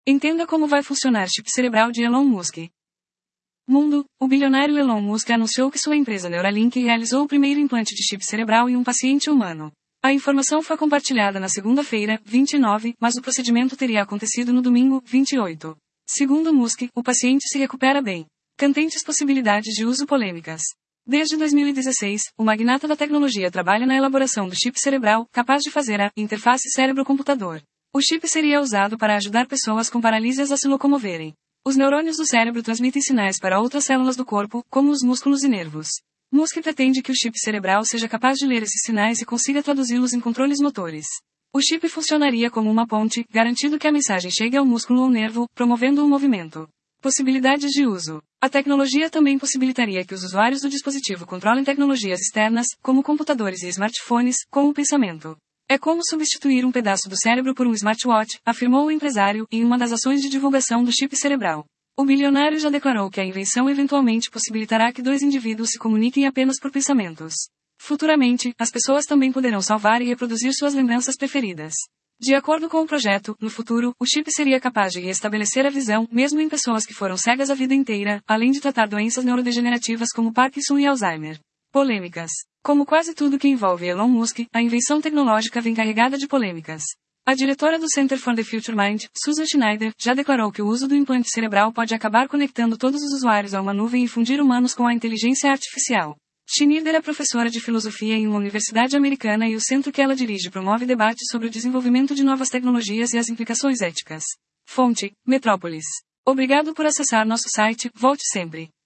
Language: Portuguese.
Entenda como vai funcionar chip cerebral de Elon Musk. Mundo, o bilionário Elon Musk anunciou que sua empresa Neuralink realizou o primeiro implante de chip cerebral em um paciente humano. A informação foi compartilhada na segunda-feira, 29, mas o procedimento teria acontecido no domingo, 28. Segundo Musk, o paciente se recupera bem. Candentes possibilidades de uso polêmicas. Desde 2016, o magnata da tecnologia trabalha na elaboração do chip cerebral, capaz de fazer a interface cérebro-computador. O chip seria usado para ajudar pessoas com paralisias a se locomoverem. Os neurônios do cérebro transmitem sinais para outras células do corpo, como os músculos e nervos. Musk pretende que o chip cerebral seja capaz de ler esses sinais e consiga traduzi-los em controles motores. O chip funcionaria como uma ponte, garantindo que a mensagem chegue ao músculo ou nervo, promovendo o movimento. Possibilidades de uso. A tecnologia também possibilitaria que os usuários do dispositivo controlem tecnologias externas, como computadores e smartphones, com o pensamento. É como substituir um pedaço do cérebro por um smartwatch, afirmou o empresário, em uma das ações de divulgação do chip cerebral. O bilionário já declarou que a invenção eventualmente possibilitará que dois indivíduos se comuniquem apenas por pensamentos. Futuramente, as pessoas também poderão salvar e reproduzir suas lembranças preferidas. De acordo com o projeto, no futuro, o chip seria capaz de restabelecer a visão, mesmo em pessoas que foram cegas a vida inteira, além de tratar doenças neurodegenerativas como Parkinson e Alzheimer. Polêmicas. Como quase tudo que envolve Elon Musk, a invenção tecnológica vem carregada de polêmicas. A diretora do Center for the Future Mind, Susan Schneider, já declarou que o uso do implante cerebral pode acabar conectando todos os usuários a uma nuvem e fundir humanos com a inteligência artificial. Schneider é professora de filosofia em uma universidade americana e o centro que ela dirige promove debates sobre o desenvolvimento de novas tecnologias e as implicações éticas. Fonte: Metrópolis. Obrigado por acessar nosso site, volte sempre.